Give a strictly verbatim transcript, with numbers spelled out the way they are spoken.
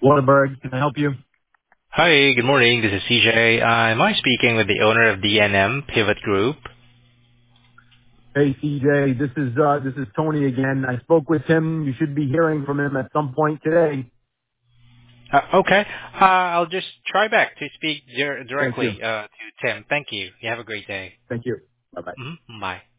Waterberg, can I help you? Hi, good morning. This is C J. Uh, am I speaking with the owner of D N M Pivot Group? Hey, C J, this is uh, this is Tony again. I spoke with him. You should be hearing from him at some point today. Uh, okay. Uh, I'll just try back to speak dir- Thank you. directly uh, to Tim. Thank you. You have a great day. Thank you. Bye bye. Mhm. Bye.